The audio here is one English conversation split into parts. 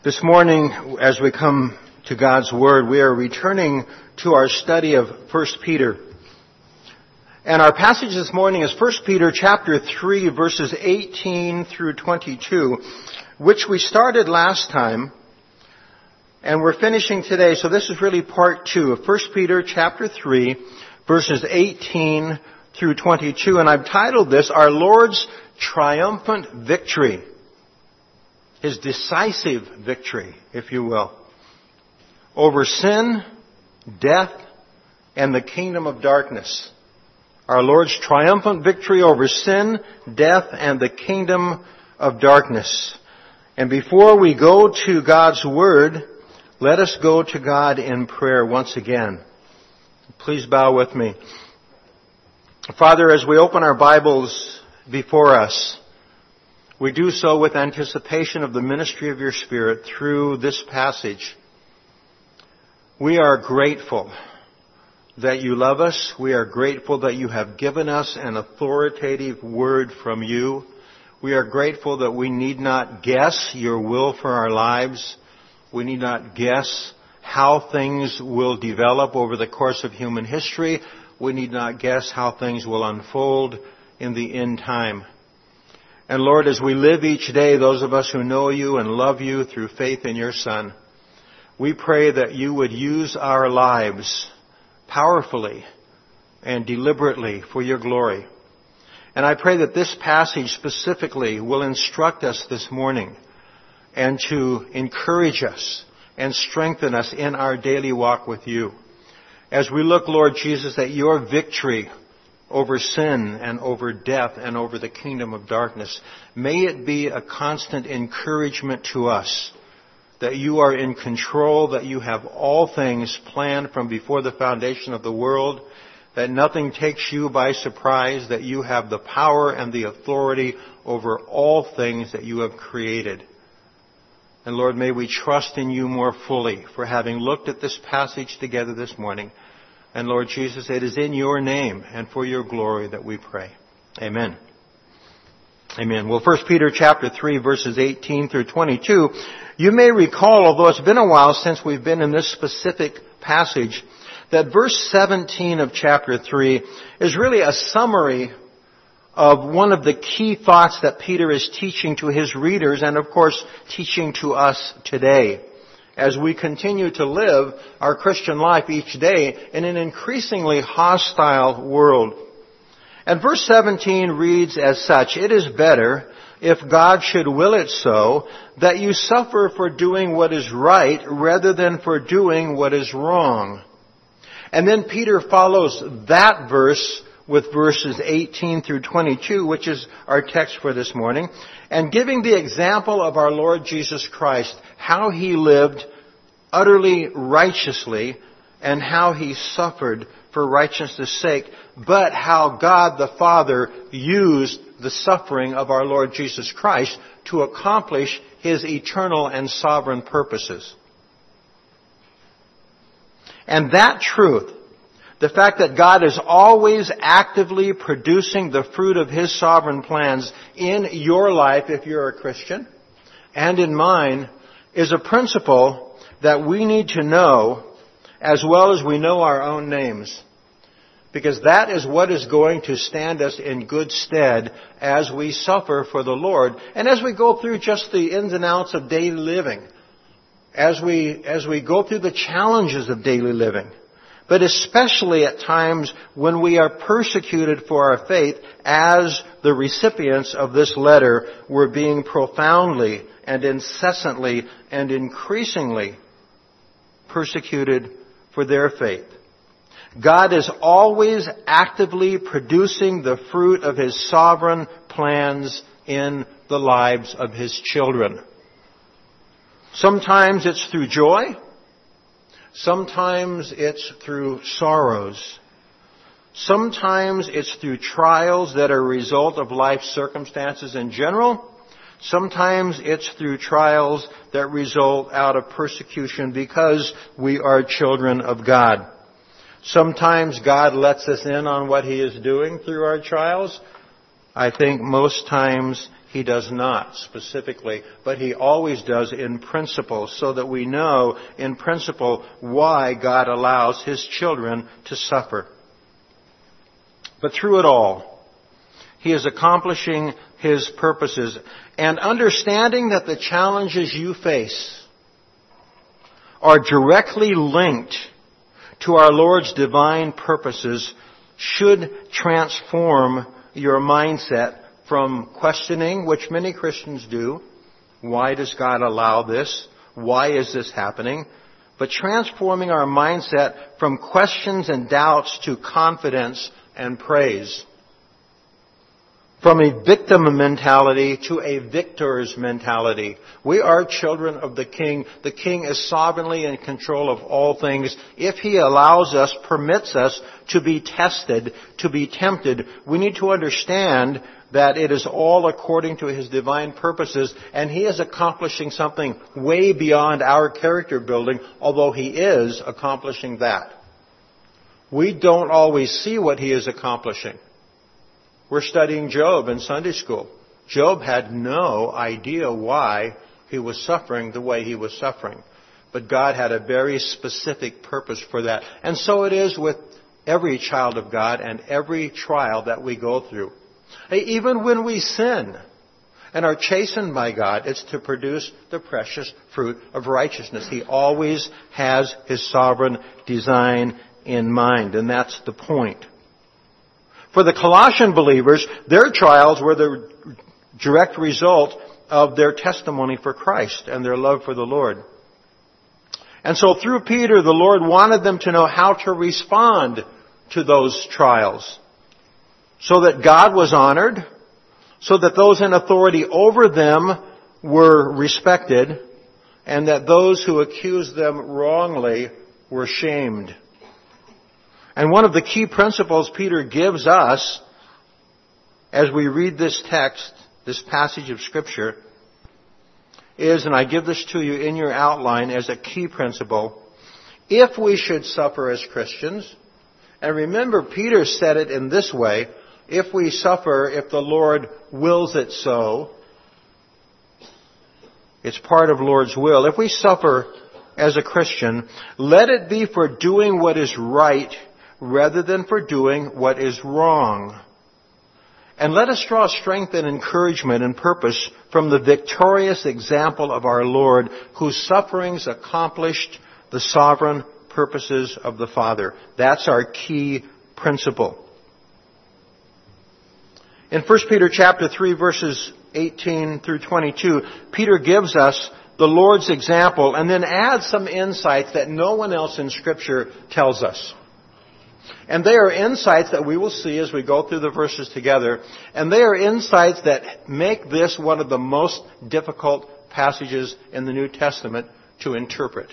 This morning, as we come to God's Word, we are returning to our study of 1 Peter. And our passage this morning is 1 Peter chapter 3, verses 18 through 22, which we started last time, and we're finishing today. So this is really part 2 of 1 Peter chapter 3, verses 18 through 22. And I've titled this, Our Lord's Triumphant Victory. His decisive victory, if you will, over sin, death, and the kingdom of darkness. Our Lord's triumphant victory over sin, death, and the kingdom of darkness. And before we go to God's Word, let us go to God in prayer once again. Please bow with me. Father, as we open our Bibles before us, we do so with anticipation of the ministry of your Spirit through this passage. We are grateful that you love us. We are grateful that you have given us an authoritative word from you. We are grateful that we need not guess your will for our lives. We need not guess how things will develop over the course of human history. We need not guess how things will unfold in the end time. And Lord, as we live each day, those of us who know you and love you through faith in your Son, we pray that you would use our lives powerfully and deliberately for your glory. And I pray that this passage specifically will instruct us this morning and to encourage us and strengthen us in our daily walk with you. As we look, Lord Jesus, at your victory over sin and over death and over the kingdom of darkness, may it be a constant encouragement to us that you are in control, that you have all things planned from before the foundation of the world, that nothing takes you by surprise, that you have the power and the authority over all things that you have created. And Lord, may we trust in you more fully for having looked at this passage together this morning. And Lord Jesus, it is in your name and for your glory that we pray. Amen. Amen. Well, 1 Peter chapter 3, verses 18 through 22, you may recall, although it's been a while since we've been in this specific passage, that verse 17 of chapter 3 is really a summary of one of the key thoughts that Peter is teaching to his readers and, of course, teaching to us today, as we continue to live our Christian life each day in an increasingly hostile world. And verse 17 reads as such, It is better, if God should will it so, that you suffer for doing what is right rather than for doing what is wrong. And then Peter follows that verse with verses 18 through 22, which is our text for this morning, and giving the example of our Lord Jesus Christ, how he lived utterly righteously and how he suffered for righteousness' sake, but how God the Father used the suffering of our Lord Jesus Christ to accomplish his eternal and sovereign purposes. And that truth, the fact that God is always actively producing the fruit of his sovereign plans in your life if you're a Christian, and in mine, is a principle that we need to know as well as we know our own names. Because that is what is going to stand us in good stead as we suffer for the Lord and as we go through just the ins and outs of daily living, as we go through the challenges of daily living. But especially at times when we are persecuted for our faith, as the recipients of this letter were being profoundly and incessantly and increasingly persecuted for their faith. God is always actively producing the fruit of his sovereign plans in the lives of his children. Sometimes it's through joy. Sometimes it's through sorrows. Sometimes it's through trials that are a result of life circumstances in general. Sometimes it's through trials that result out of persecution because we are children of God. Sometimes God lets us in on what he is doing through our trials. I think most times He does not specifically, but He always does in principle, so that we know in principle why God allows His children to suffer. But through it all, He is accomplishing His purposes. And understanding that the challenges you face are directly linked to our Lord's divine purposes should transform your mindset from questioning, which many Christians do. Why does God allow this? Why is this happening? But transforming our mindset from questions and doubts to confidence and praise. From a victim mentality to a victor's mentality. We are children of the King. The King is sovereignly in control of all things. If He allows us, permits us to be tested, to be tempted, we need to understand that it is all according to His divine purposes, and He is accomplishing something way beyond our character building, although He is accomplishing that. We don't always see what He is accomplishing. We're studying Job in Sunday school. Job had no idea why he was suffering the way he was suffering. But God had a very specific purpose for that. And so it is with every child of God and every trial that we go through. Even when we sin and are chastened by God, it's to produce the precious fruit of righteousness. He always has His sovereign design in mind, and that's the point. For the Colossian believers, their trials were the direct result of their testimony for Christ and their love for the Lord. And so through Peter, the Lord wanted them to know how to respond to those trials, so that God was honored, so that those in authority over them were respected, and that those who accused them wrongly were shamed. And one of the key principles Peter gives us as we read this text, this passage of Scripture, is, and I give this to you in your outline as a key principle, if we should suffer as Christians, and remember Peter said it in this way, if we suffer, if the Lord wills it so, it's part of Lord's will. If we suffer as a Christian, let it be for doing what is right rather than for doing what is wrong. And let us draw strength and encouragement and purpose from the victorious example of our Lord, whose sufferings accomplished the sovereign purposes of the Father. That's our key principle. In 1 Peter chapter 3, verses 18 through 22, Peter gives us the Lord's example and then adds some insights that no one else in Scripture tells us. And they are insights that we will see as we go through the verses together. And they are insights that make this one of the most difficult passages in the New Testament to interpret.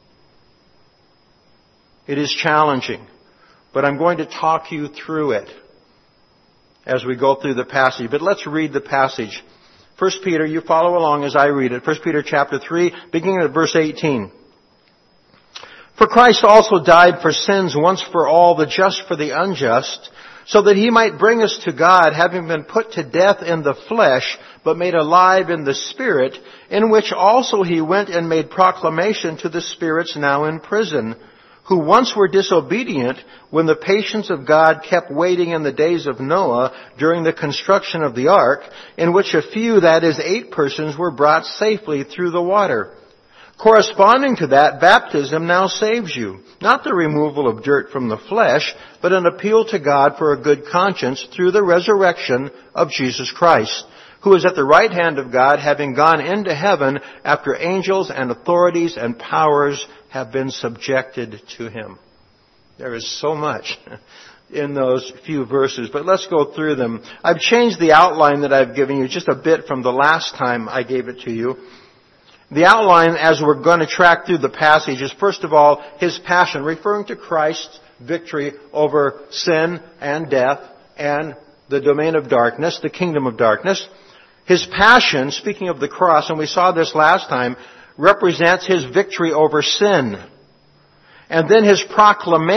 It is challenging, but I'm going to talk you through it as we go through the passage. But let's read the passage. 1 Peter, you follow along as I read it. 1 Peter chapter 3, beginning at verse 18. For Christ also died for sins once for all, the just for the unjust, so that He might bring us to God, having been put to death in the flesh, but made alive in the Spirit, in which also He went and made proclamation to the spirits now in prison, who once were disobedient when the patience of God kept waiting in the days of Noah during the construction of the ark, in which a few, that is 8 persons, were brought safely through the water. Corresponding to that, baptism now saves you, not the removal of dirt from the flesh, but an appeal to God for a good conscience through the resurrection of Jesus Christ, who is at the right hand of God, having gone into heaven after angels and authorities and powers have been subjected to Him. There is so much in those few verses, but let's go through them. I've changed the outline that I've given you just a bit from the last time I gave it to you. The outline, as we're going to track through the passage, is first of all His passion, referring to Christ's victory over sin and death and the domain of darkness, the kingdom of darkness. His passion, speaking of the cross, and we saw this last time, represents His victory over sin. And then His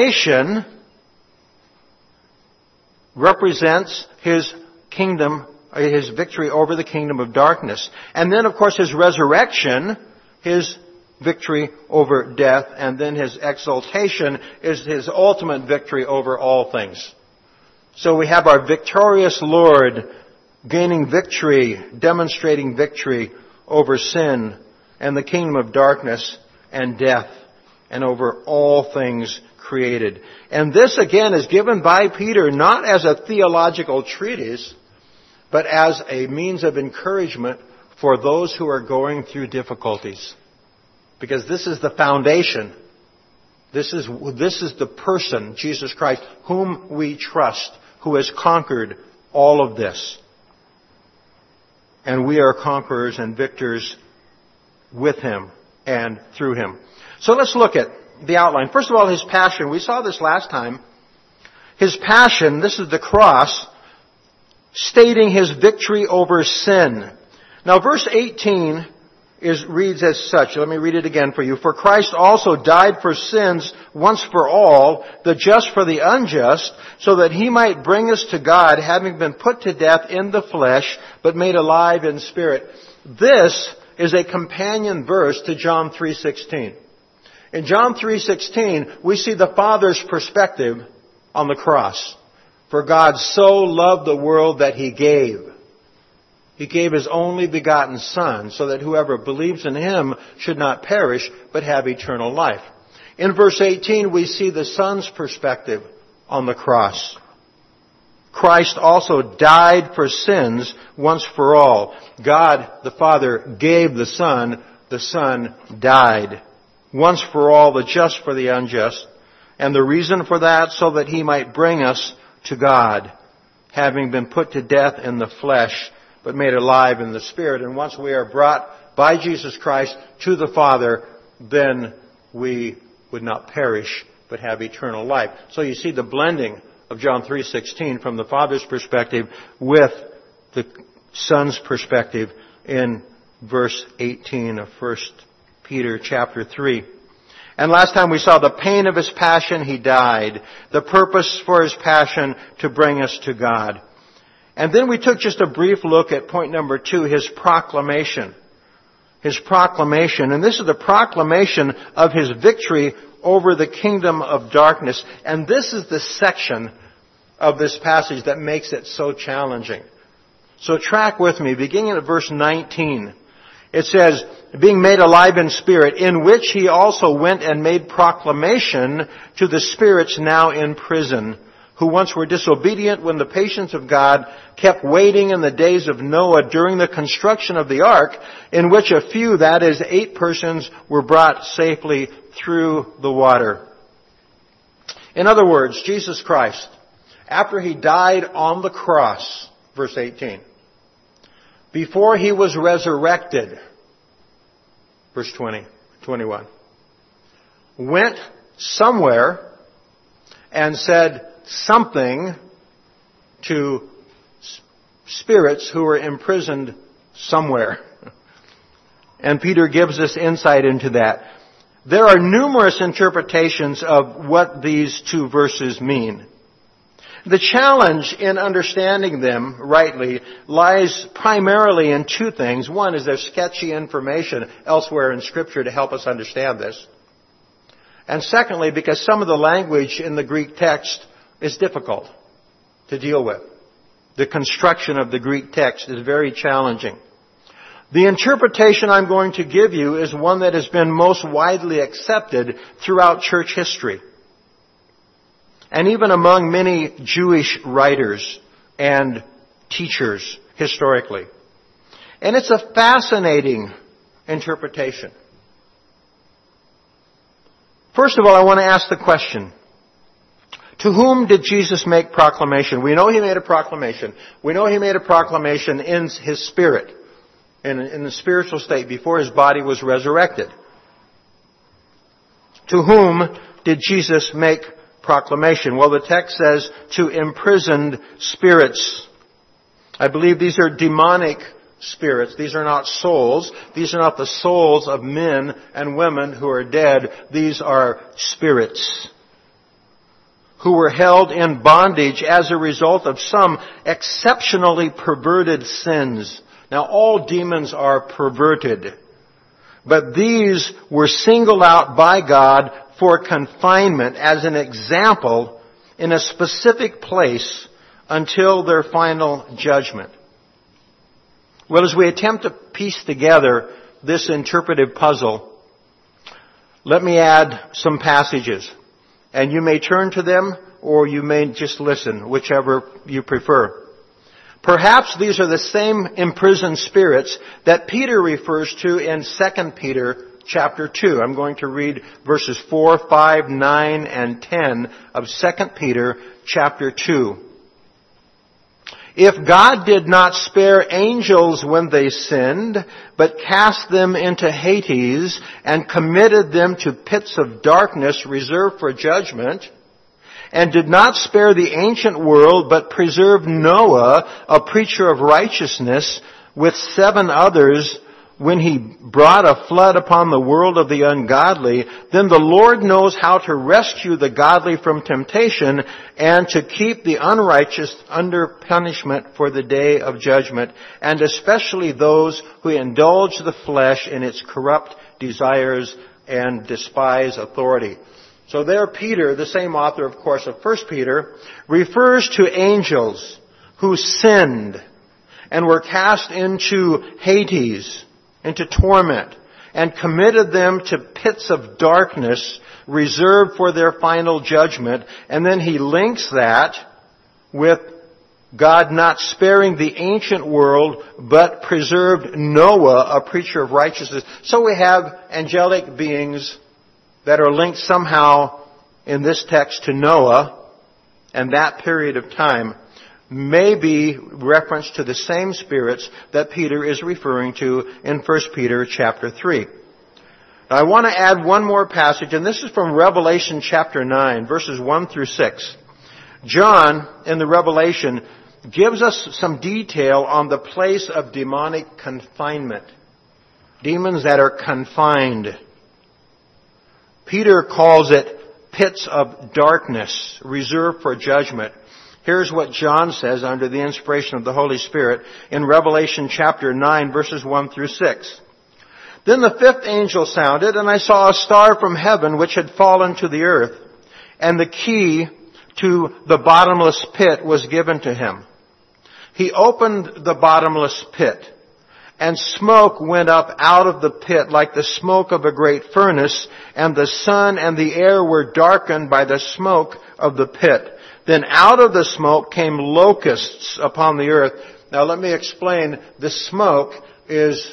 proclamation represents His kingdom his victory over the kingdom of darkness. And then, of course, his resurrection, his victory over death, and then his exaltation is his ultimate victory over all things. So we have our victorious Lord gaining victory, demonstrating victory over sin and the kingdom of darkness and death and over all things created. And this again is given by Peter not as a theological treatise, but as a means of encouragement for those who are going through difficulties. Because this is the foundation. This is the person, Jesus Christ, whom we trust, who has conquered all of this. And we are conquerors and victors with Him and through Him. So let's look at the outline. First of all, His passion. We saw this last time. His passion, this is the cross, stating His victory over sin. Now verse 18 reads as such. Let me read it again for you. For Christ also died for sins once for all, the just for the unjust, so that He might bring us to God, having been put to death in the flesh, but made alive in spirit. This is a companion verse to John 3:16. In John 3:16, we see the Father's perspective on the cross. For God so loved the world that He gave. He gave His only begotten Son, so that whoever believes in Him should not perish, but have eternal life. In verse 18, we see the Son's perspective on the cross. Christ also died for sins once for all. God, the Father, gave the Son died. Once for all, the just for the unjust. And the reason for that, so that He might bring us to God, having been put to death in the flesh, but made alive in the Spirit. And once we are brought by Jesus Christ to the Father, then we would not perish, but have eternal life. So you see the blending of John 3:16 from the Father's perspective with the Son's perspective in verse 18 of 1 Peter chapter 3. And last time we saw the pain of His passion, He died. The purpose for His passion, to bring us to God. And then we took just a brief look at point number 2, His proclamation. His proclamation. And this is the proclamation of His victory over the kingdom of darkness. And this is the section of this passage that makes it so challenging. So track with me, beginning at verse 19. It says, being made alive in spirit, in which He also went and made proclamation to the spirits now in prison, who once were disobedient when the patience of God kept waiting in the days of Noah during the construction of the ark, in which a few, that is 8 persons, were brought safely through the water. In other words, Jesus Christ, after He died on the cross, verse 18, before He was resurrected, verse 21, went somewhere and said something to spirits who were imprisoned somewhere. And Peter gives us insight into that. There are numerous interpretations of what these 2 verses mean. The challenge in understanding them rightly lies primarily in 2 things. One is there's sketchy information elsewhere in Scripture to help us understand this. And secondly, because some of the language in the Greek text is difficult to deal with. The construction of the Greek text is very challenging. The interpretation I'm going to give you is one that has been most widely accepted throughout church history, and even among many Jewish writers and teachers historically. And it's a fascinating interpretation. First of all, I want to ask the question, to whom did Jesus make proclamation? We know He made a proclamation. We know He made a proclamation in His spirit, in the spiritual state, before His body was resurrected. To whom did Jesus make proclamation? Well, the text says to imprisoned spirits. I believe these are demonic spirits. These are not souls. These are not the souls of men and women who are dead. These are spirits who were held in bondage as a result of some exceptionally perverted sins. Now, all demons are perverted, but these were singled out by God for confinement as an example in a specific place until their final judgment. Well, as we attempt to piece together this interpretive puzzle, let me add some passages. And you may turn to them or you may just listen, whichever you prefer. Perhaps these are the same imprisoned spirits that Peter refers to in 2 Peter chapter 2. I'm going to read verses 4, 5, 9, and 10 of 2 Peter chapter 2. If God did not spare angels when they sinned, but cast them into Hades and committed them to pits of darkness reserved for judgment, and did not spare the ancient world, but preserved Noah, a preacher of righteousness, with 7 others, when he brought a flood upon the world of the ungodly, then the Lord knows how to rescue the godly from temptation and to keep the unrighteous under punishment for the day of judgment, and especially those who indulge the flesh in its corrupt desires and despise authority. So there Peter, the same author, of course, of 1 Peter, refers to angels who sinned and were cast into Hades, into torment, and committed them to pits of darkness reserved for their final judgment. And then he links that with God not sparing the ancient world, but preserved Noah, a preacher of righteousness. So we have angelic beings that are linked somehow in this text to Noah and that period of time. May be reference to the same spirits that Peter is referring to in 1 Peter chapter 3. Now, I want to add one more passage, and this is from Revelation chapter 9, verses 1 through 6. John, in the Revelation, gives us some detail on the place of demonic confinement. Demons that are confined. Peter calls it pits of darkness, reserved for judgment. Here's what John says under the inspiration of the Holy Spirit in Revelation chapter 9, verses 1 through 6. Then the 5th angel sounded, and I saw a star from heaven which had fallen to the earth, and the key to the bottomless pit was given to him. He opened the bottomless pit, and smoke went up out of the pit like the smoke of a great furnace, and the sun and the air were darkened by the smoke of the pit. Then out of the smoke came locusts upon the earth. Now let me explain. The smoke is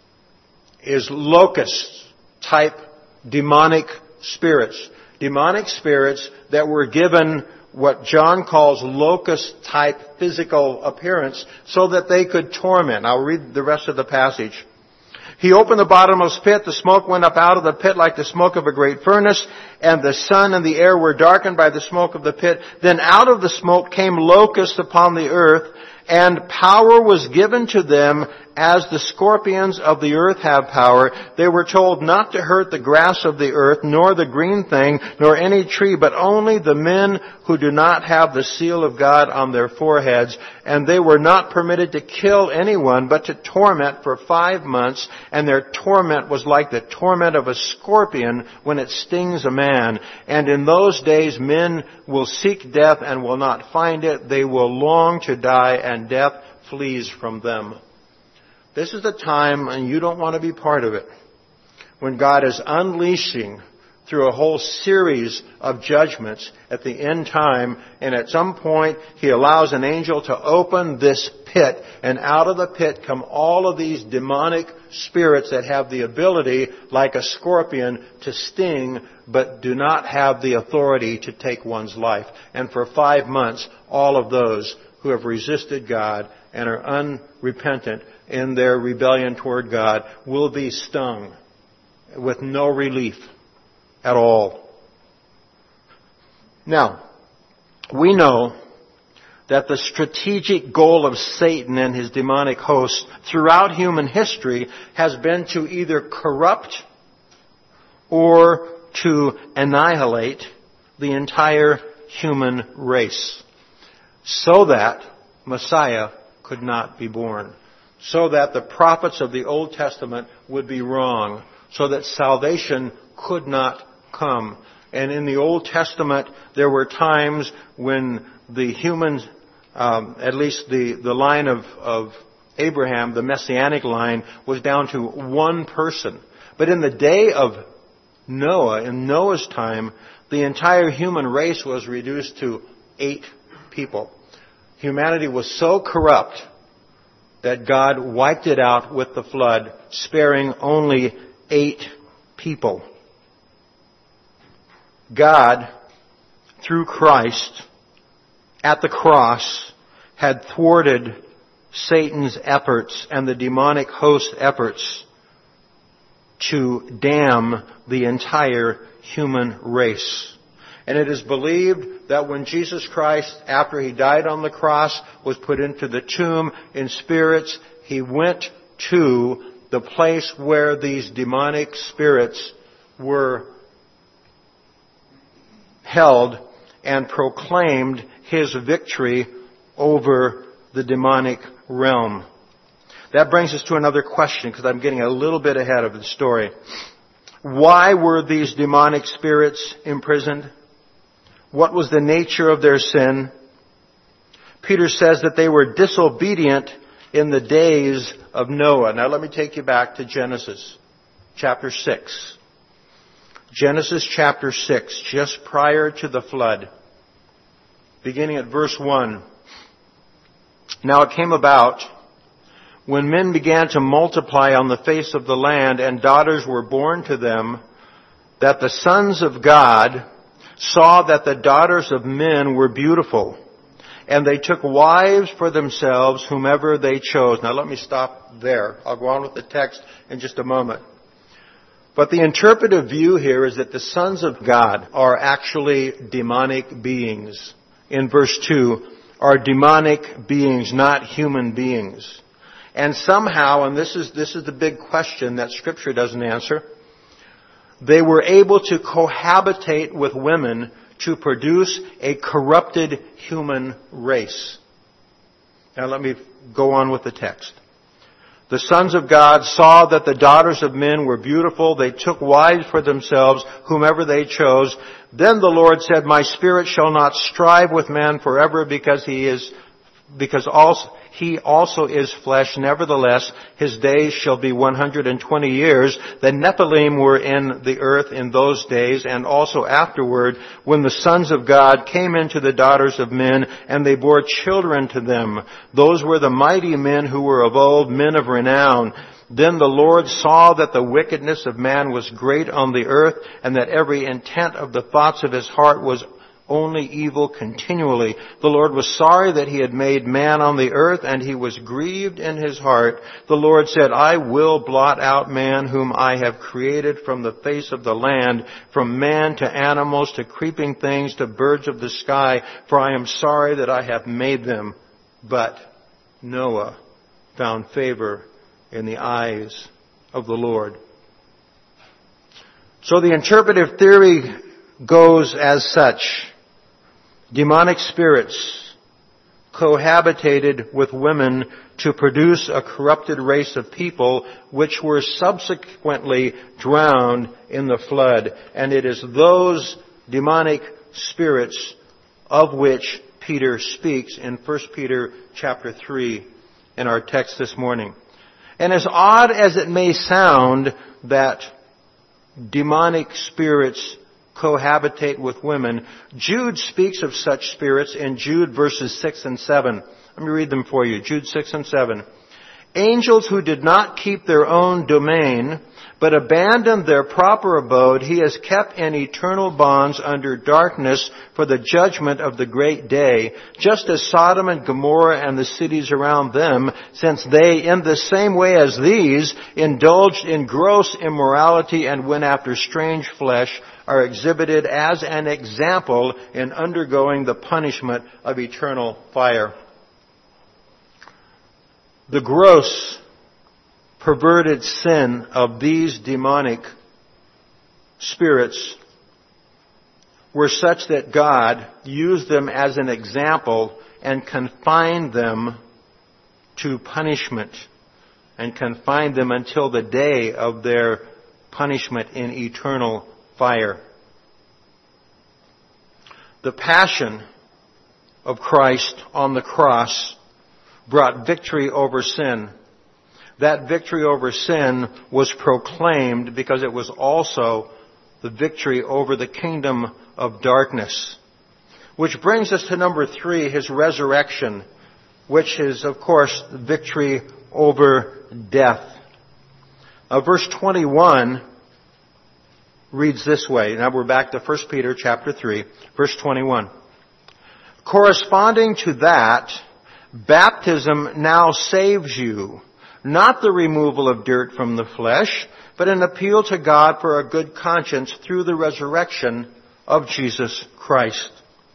locust type demonic spirits. Demonic spirits that were given what John calls locust type physical appearance so that they could torment. I'll read the rest of the passage. He opened the bottomless pit. The smoke went up out of the pit like the smoke of a great furnace, and the sun and the air were darkened by the smoke of the pit. Then out of the smoke came locusts upon the earth, and power was given to them as the scorpions of the earth have power. They were told not to hurt the grass of the earth, nor the green thing, nor any tree, but only the men who do not have the seal of God on their foreheads. And they were not permitted to kill anyone, but to torment for 5 months. And their torment was like the torment of a scorpion when it stings a man. And in those days men will seek death and will not find it. They will long to die, and death flees from them. This is the time, and you don't want to be part of it, when God is unleashing through a whole series of judgments at the end time, and at some point He allows an angel to open this pit, and out of the pit come all of these demonic spirits that have the ability, like a scorpion, to sting, but do not have the authority to take one's life. And for 5 months, all of those who have resisted God and are unrepentant in their rebellion toward God will be stung with no relief at all. Now, we know that the strategic goal of Satan and his demonic hosts throughout human history has been to either corrupt or to annihilate the entire human race, so that Messiah could not be born, so that the prophets of the Old Testament would be wrong, so that salvation could not come. And in the Old Testament, there were times when the humans, at least the line of Abraham, the Messianic line, was down to one person. But in the day of Noah, in Noah's time, the entire human race was reduced to 8 people. Humanity was so corrupt that God wiped it out with the flood, sparing only 8 people. God, through Christ, at the cross, had thwarted Satan's efforts and the demonic host's efforts to damn the entire human race. And it is believed that when Jesus Christ, after He died on the cross, was put into the tomb in spirits, He went to the place where these demonic spirits were held and proclaimed His victory over the demonic realm. That brings us to another question, because I'm getting a little bit ahead of the story. Why were these demonic spirits imprisoned? What was the nature of their sin? Peter says that they were disobedient in the days of Noah. Now let me take you back to Genesis chapter 6. Genesis chapter 6, just prior to the flood, beginning at verse 1. Now it came about, when men began to multiply on the face of the land, and daughters were born to them, that the sons of God saw that the daughters of men were beautiful, and they took wives for themselves whomever they chose. Now let me stop there. I'll go on with the text in just a moment. But the interpretive view here is that the sons of God are actually demonic beings. In verse 2, are demonic beings, not human beings. And somehow, and this is the big question that Scripture doesn't answer, they were able to cohabitate with women to produce a corrupted human race. Now let me go on with the text. The sons of God saw that the daughters of men were beautiful. They took wives for themselves, whomever they chose. Then the Lord said, My spirit shall not strive with man forever, because he also is flesh. Nevertheless, his days shall be 120 years. The Nephilim were in the earth in those days, and also afterward, when the sons of God came into the daughters of men, and they bore children to them. Those were the mighty men who were of old, men of renown. Then the Lord saw that the wickedness of man was great on the earth, and that every intent of the thoughts of his heart was only evil continually. The Lord was sorry that He had made man on the earth, and He was grieved in His heart. The Lord said, I will blot out man whom I have created from the face of the land, from man to animals to creeping things to birds of the sky, for I am sorry that I have made them. But Noah found favor in the eyes of the Lord. So the interpretive theory goes as such. Demonic spirits cohabitated with women to produce a corrupted race of people, which were subsequently drowned in the flood. And it is those demonic spirits of which Peter speaks in 1 Peter chapter 3 in our text this morning. And as odd as it may sound that demonic spirits cohabitate with women, Jude speaks of such spirits in Jude verses 6 and 7. Let me read them for you. Jude 6 and 7. Angels who did not keep their own domain, but abandoned their proper abode, He has kept in eternal bonds under darkness for the judgment of the great day, just as Sodom and Gomorrah and the cities around them, since they, in the same way as these, indulged in gross immorality and went after strange flesh, are exhibited as an example in undergoing the punishment of eternal fire. The gross, perverted sin of these demonic spirits were such that God used them as an example and confined them to punishment, and confined them until the day of their punishment in eternal fire. The passion of Christ on the cross brought victory over sin. That victory over sin was proclaimed because it was also the victory over the kingdom of darkness. Which brings us to number 3, His resurrection, which is, of course, victory over death. Verse 21 reads this way. Now we're back to 1 Peter chapter 3, verse 21. Corresponding to that, baptism now saves you, not the removal of dirt from the flesh, but an appeal to God for a good conscience through the resurrection of Jesus Christ.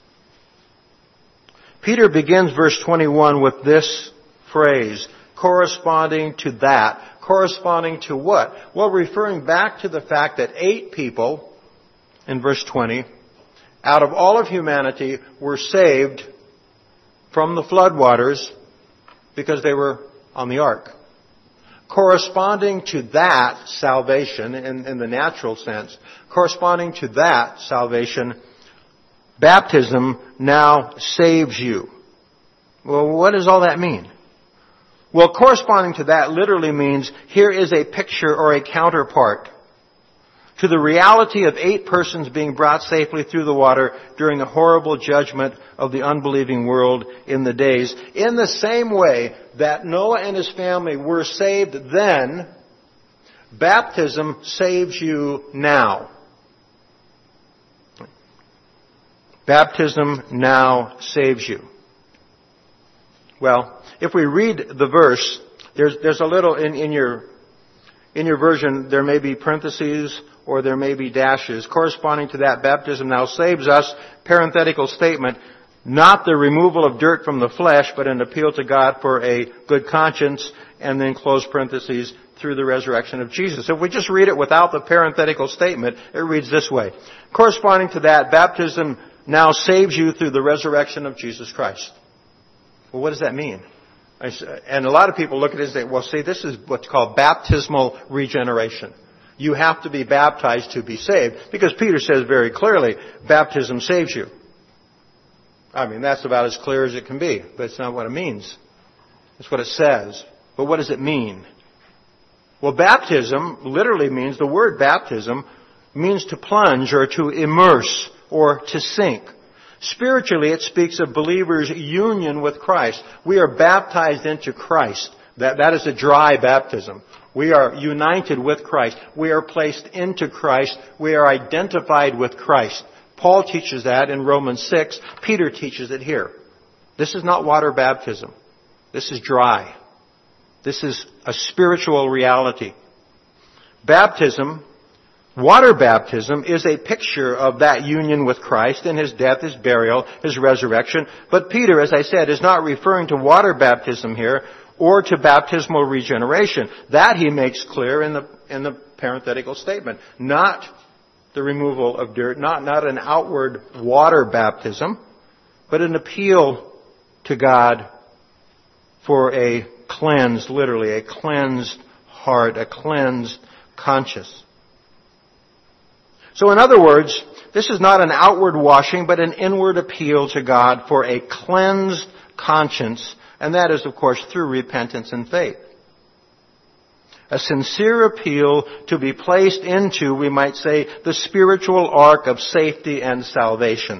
Peter begins verse 21 with this phrase, corresponding to that. Corresponding to what? Well, referring back to the fact that 8 people, in verse 20, out of all of humanity were saved from the floodwaters because they were on the ark. Corresponding to that salvation, in the natural sense, corresponding to that salvation, baptism now saves you. Well, what does all that mean? Well, corresponding to that literally means here is a picture or a counterpart to the reality of 8 persons being brought safely through the water during the horrible judgment of the unbelieving world in the days. In the same way that Noah and his family were saved then, baptism saves you now. Baptism now saves you. Well, if we read the verse, there's a little in your version, there may be parentheses or there may be dashes. Corresponding to that, baptism now saves us, parenthetical statement, not the removal of dirt from the flesh, but an appeal to God for a good conscience, and then close parentheses, through the resurrection of Jesus. If we just read it without the parenthetical statement, it reads this way. Corresponding to that, baptism now saves you through the resurrection of Jesus Christ. Well, what does that mean? And a lot of people look at it and say, well, see, this is what's called baptismal regeneration. You have to be baptized to be saved, because Peter says very clearly, baptism saves you. I mean, that's about as clear as it can be, but it's not what it means. It's what it says. But what does it mean? Well, baptism literally means, the word baptism means to plunge or to immerse or to sink. Spiritually, it speaks of believers' union with Christ. We are baptized into Christ. That is a dry baptism. We are united with Christ. We are placed into Christ. We are identified with Christ. Paul teaches that in Romans 6. Peter teaches it here. This is not water baptism. This is dry. This is a spiritual reality. Baptism, water baptism, is a picture of that union with Christ and His death, His burial, His resurrection. But Peter, as I said, is not referring to water baptism here or to baptismal regeneration. That he makes clear in the parenthetical statement. Not the removal of dirt, not an outward water baptism, but an appeal to God for a cleansed, literally, a cleansed heart, a cleansed conscience. So in other words, this is not an outward washing, but an inward appeal to God for a cleansed conscience, and that is, of course, through repentance and faith. A sincere appeal to be placed into, we might say, the spiritual ark of safety and salvation.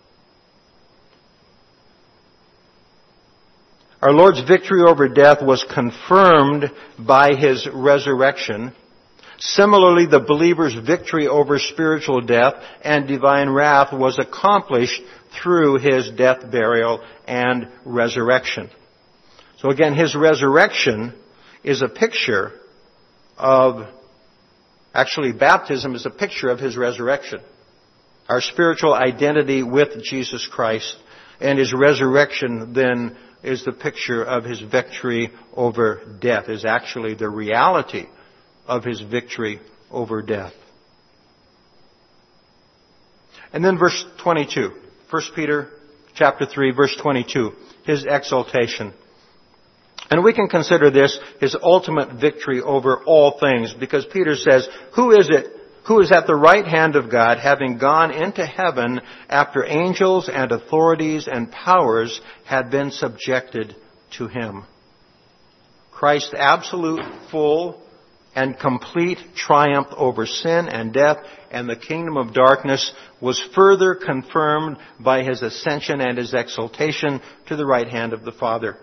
Our Lord's victory over death was confirmed by His resurrection. Similarly, the believer's victory over spiritual death and divine wrath was accomplished through His death, burial, and resurrection. So again, His resurrection is a picture of, actually baptism is a picture of His resurrection. Our spiritual identity with Jesus Christ, and His resurrection then is the picture of His victory over death, is actually the reality of His victory over death. And then verse 22. 1 Peter chapter 3, verse 22. His exaltation. And we can consider this his ultimate victory over all things, because Peter says, who is at the right hand of God, having gone into heaven after angels and authorities and powers had been subjected to him? Christ's absolute, full, and complete triumph over sin and death and the kingdom of darkness was further confirmed by his ascension and his exaltation to the right hand of the Father.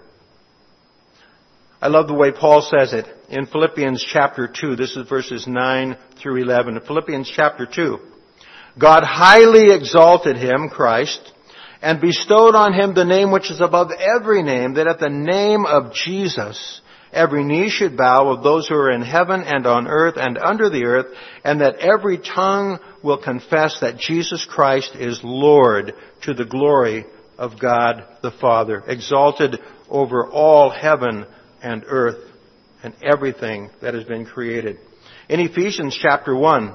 I love the way Paul says it in Philippians chapter 2. This is verses 9 through 11. In Philippians chapter 2, God highly exalted him, Christ, and bestowed on him the name which is above every name, that at the name of Jesus every knee should bow, of those who are in heaven and on earth and under the earth, and that every tongue will confess that Jesus Christ is Lord, to the glory of God the Father, exalted over all heaven and earth and everything that has been created. In Ephesians chapter 1,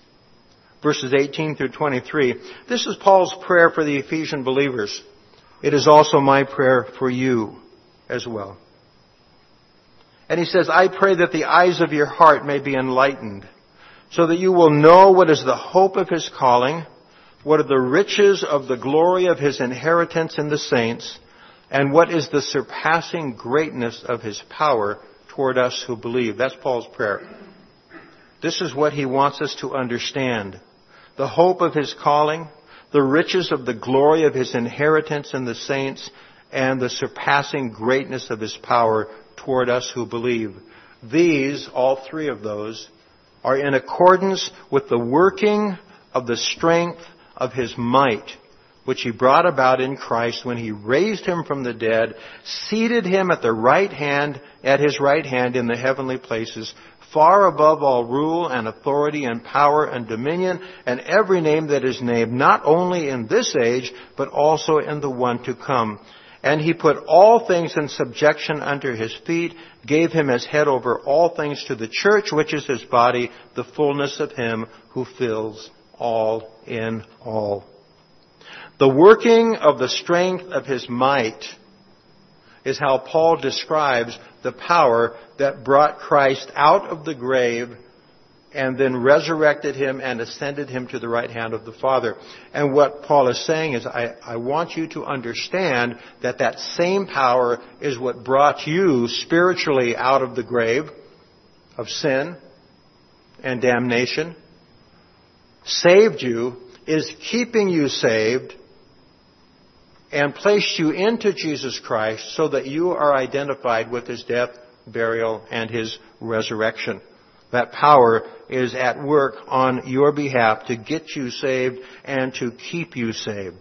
verses 18 through 23, this is Paul's prayer for the Ephesian believers. It is also my prayer for you as well. And he says, I pray that the eyes of your heart may be enlightened, so that you will know what is the hope of his calling, what are the riches of the glory of his inheritance in the saints, and what is the surpassing greatness of his power toward us who believe. That's Paul's prayer. This is what he wants us to understand. The hope of his calling, the riches of the glory of his inheritance in the saints, and the surpassing greatness of his power toward us who believe. These, all three of those, are in accordance with the working of the strength of his might, which he brought about in Christ when he raised him from the dead, seated him at his right hand in the heavenly places, far above all rule and authority and power and dominion and every name that is named, not only in this age, but also in the one to come. And he put all things in subjection under his feet, gave him as head over all things to the church, which is his body, the fullness of him who fills all in all. The working of the strength of his might is how Paul describes the power that brought Christ out of the grave and then resurrected him and ascended him to the right hand of the Father. And what Paul is saying is, I want you to understand that that same power is what brought you spiritually out of the grave of sin and damnation, saved you, is keeping you saved, and placed you into Jesus Christ so that you are identified with his death, burial, and his resurrection. That power is at work on your behalf to get you saved and to keep you saved.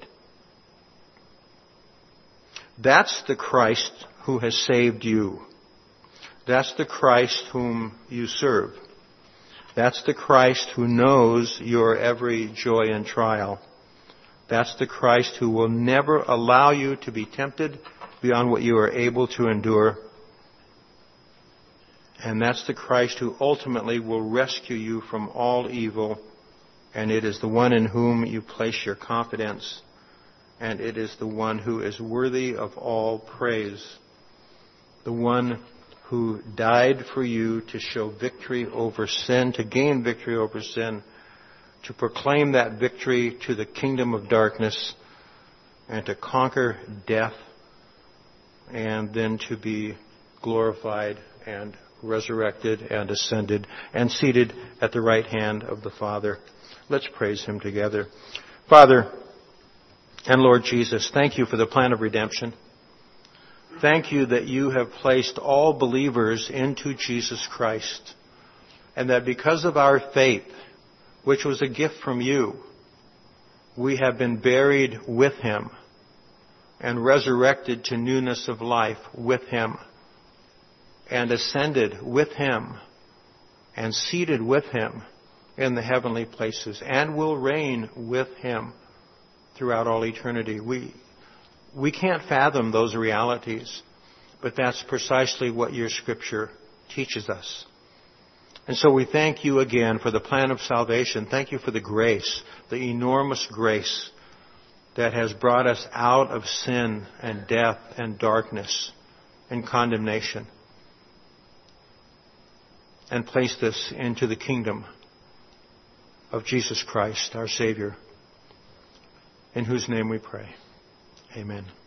That's the Christ who has saved you. That's the Christ whom you serve. That's the Christ who knows your every joy and trial. That's the Christ who will never allow you to be tempted beyond what you are able to endure. And that's the Christ who ultimately will rescue you from all evil. And it is the one in whom you place your confidence. And it is the one who is worthy of all praise. The one who died for you to show victory over sin, to gain victory over sin, to proclaim that victory to the kingdom of darkness, and to conquer death, and then to be glorified and resurrected and ascended and seated at the right hand of the Father. Let's praise him together. Father and Lord Jesus, thank you for the plan of redemption. Thank you that you have placed all believers into Jesus Christ, and that because of our faith, which was a gift from you, we have been buried with him and resurrected to newness of life with him, and ascended with him and seated with him in the heavenly places, and will reign with him throughout all eternity. We can't fathom those realities, but that's precisely what your Scripture teaches us. And so we thank you again for the plan of salvation. Thank you for the grace, the enormous grace that has brought us out of sin and death and darkness and condemnation and placed us into the kingdom of Jesus Christ, our Savior, in whose name we pray. Amen.